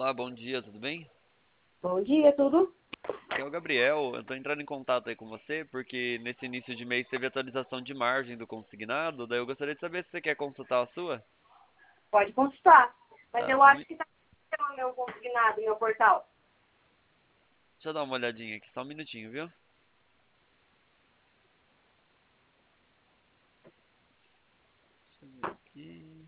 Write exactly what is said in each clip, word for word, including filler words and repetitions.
Olá, bom dia, tudo bem? Bom dia, tudo? Aqui é o Gabriel, eu tô entrando em contato aí com você porque nesse início de mês teve atualização de margem do consignado, daí eu gostaria de saber se você quer consultar a sua. Pode consultar. Mas Tá, eu só um acho mi- que está no meu consignado, no meu portal. deixa eu dar uma olhadinha aqui, só um minutinho, viu? Deixa eu ver aqui.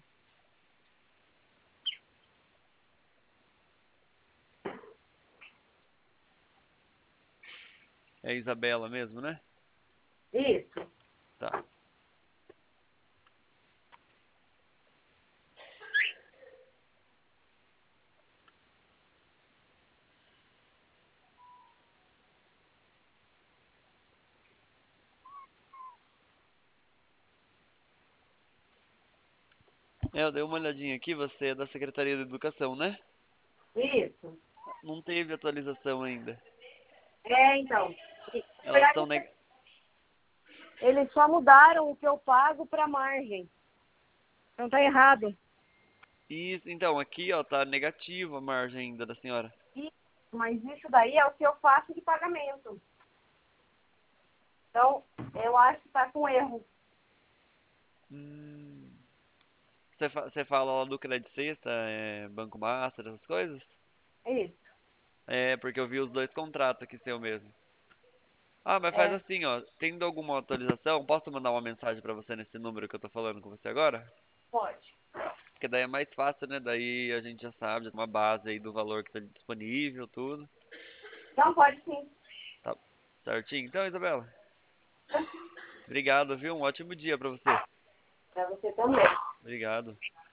É a Isabela mesmo, né? Isso. Tá. É, eu dei uma olhadinha aqui, você é da Secretaria de Educação, né? Isso. Não teve atualização ainda. É, então. E, na Elas verdade, estão neg... eles só mudaram o que eu pago para margem. Não tá errado. Isso, então, aqui, ó, tá negativa a margem ainda da senhora. Isso, mas isso daí é o que eu faço de pagamento. Então, eu acho que está com erro. Hum. Você, fa- você fala lá do Credit Sexta, é, Banco Master, essas coisas? Isso. É, porque eu vi os dois contratos aqui seu mesmo. Ah, mas faz É, assim, ó. Tendo alguma atualização, posso mandar uma mensagem pra você nesse número que eu tô falando com você agora? pode. Porque daí é mais fácil, né? Daí a gente já sabe, já tem uma base aí do valor que tá disponível, tudo. Não, pode sim. Tá certinho? Então, Isabela, obrigado, viu? Um ótimo dia pra você. Para você também. Obrigado.